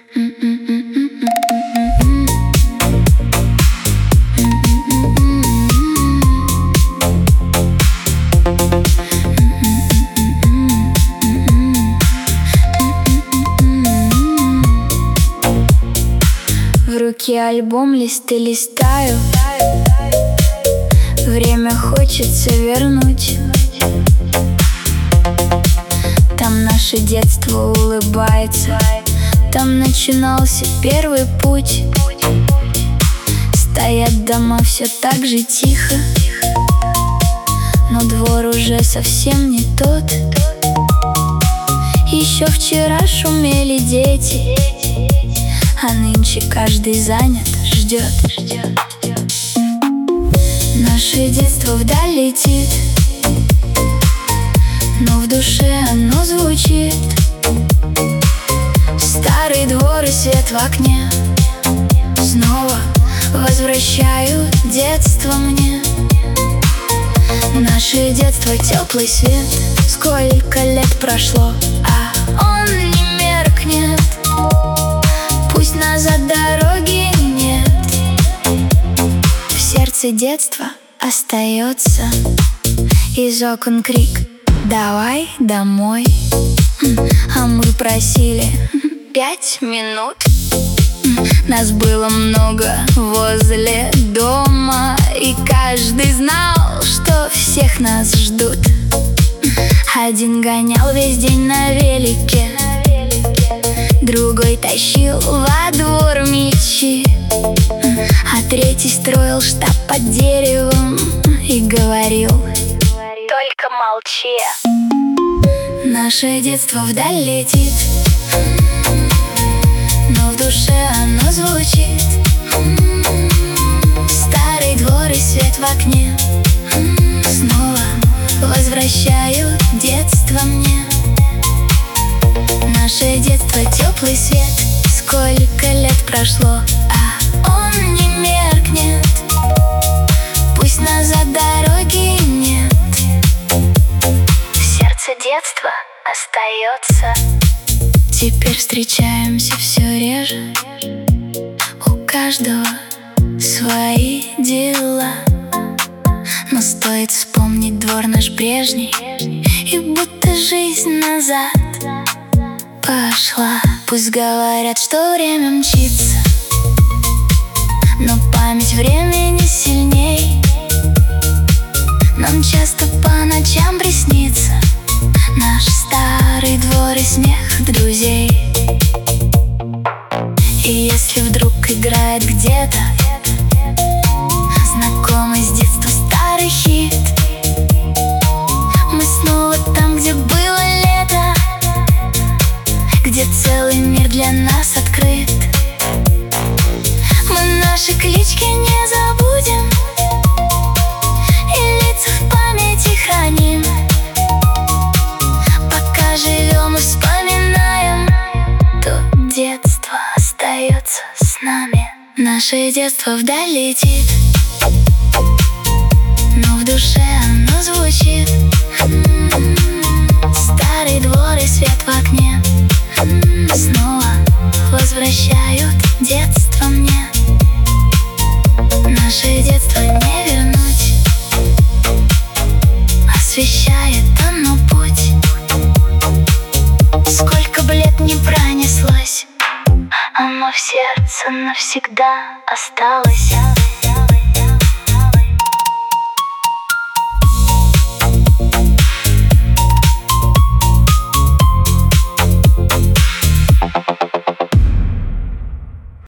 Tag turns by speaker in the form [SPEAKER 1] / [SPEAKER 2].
[SPEAKER 1] В руке альбом, листы листаю. Время хочется вернуть. Там наше детство улыбается, там начинался первый путь. Стоят дома все так же тихо, но двор уже совсем не тот. Еще вчера шумели дети, а нынче каждый занят, ждет. Наше детство вдаль летит, но в душе оно звучит. Старый двор и свет в окне снова возвращают детство мне. Наше детство теплый свет, сколько лет прошло, а он не меркнет. Пусть назад дороги нет, в сердце детства остается. Из окон крик: давай домой. А мы просили 5 минут. Нас было много возле дома, и каждый знал, что всех нас ждут. Один гонял весь день на велике, другой тащил во двор мячи, а третий строил штаб под деревом и говорил: только молчи. Наше детство вдаль летит, но в душе оно звучит. Старый двор и свет в окне снова возвращают детство мне. Наше детство теплый свет, сколько лет прошло, а он не меркнет. Пусть назад дороги нет, в сердце детства остается. Теперь встречаемся все реже, у каждого свои дела. Но стоит вспомнить двор наш прежний, и будто жизнь назад пошла. Пусть говорят, что время мчится, но память времени сильней. Нам часто по ночам приснится наш старый двор и смех друзей. И если вдруг играет где-то знакомый с детства старый хит, мы снова там, где было лето, где целый мир для нас открыт. Мы наши клички не забудем и лица в памяти храним. Пока живем и вспоминаем, то детство остается с нами. Наше детство вдаль летит, но в душе оно звучит. Старый двор и свет в окне снова возвращают детство мне. Наше детство не вернуть, освещает оно путь. Сколько бы лет не пронеслось, оно в сердце навсегда осталось.